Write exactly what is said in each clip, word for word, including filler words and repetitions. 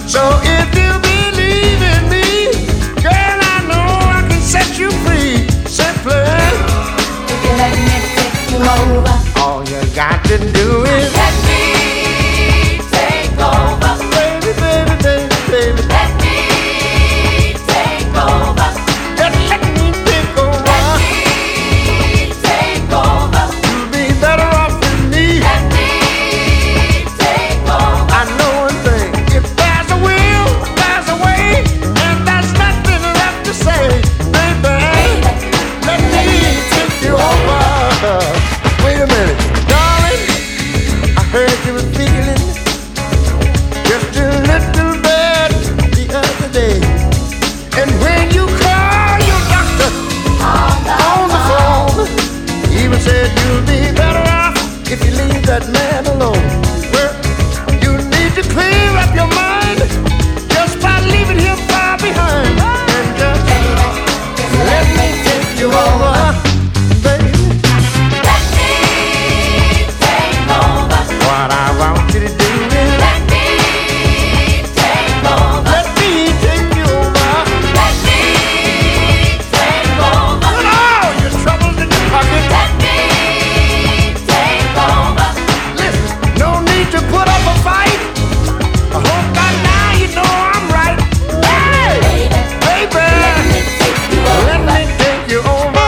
So if you believe in me, girl, I know I can set you free. Simply, if you let me take you over, all you got to do is let me take over. Baby, baby, baby, baby, let me take over. Just let me take over. Let me take over. You'll be better off with me. Let me take over. I know one thing. If there's a will, there's a way, and there's nothing left to say. Baby, let me take you over. Wait a minute, darling. I heard you were feeling just a little bad the other day. And when you call your doctor on the phone, he even said you'll be better off if you leave that man alone. Well, you need to clear up your mind just by leaving him far behind. And just let me take you over, baby. Let me take over. What I want you to do is Let me take over. let me take you over. Let me take over. Put all your troubles in your pocket. Let me take over. Listen, no need to put up a fight. I hope by now you know I'm right. Hey, baby, Let me take you let over. me take you over.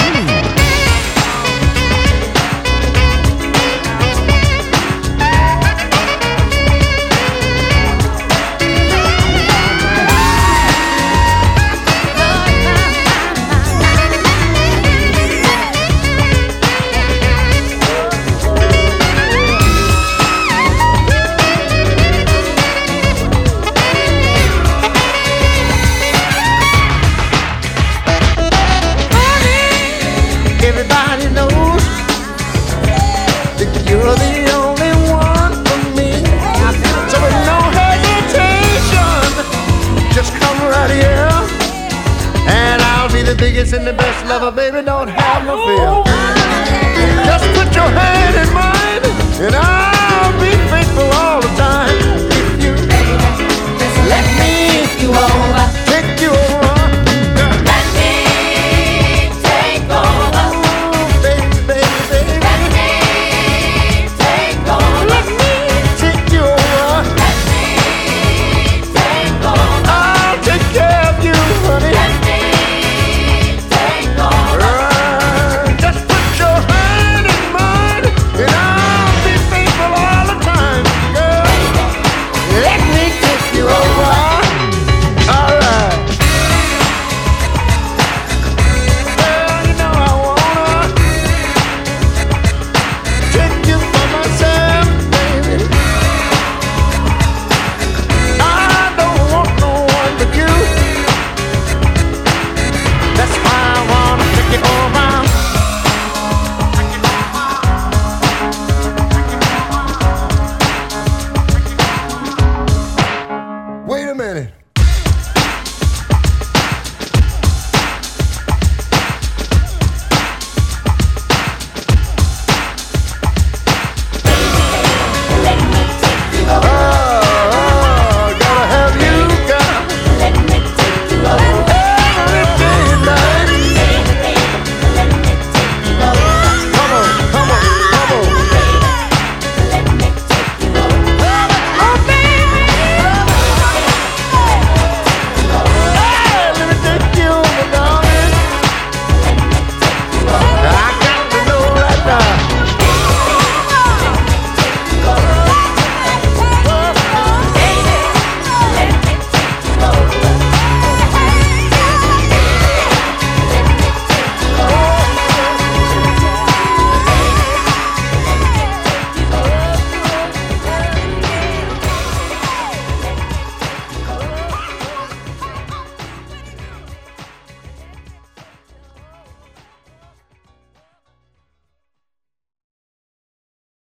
Everybody knows that you're the only one for me. So with no hesitation, just come right here, and I'll be the biggest and the best lover, baby. Don't have no fear.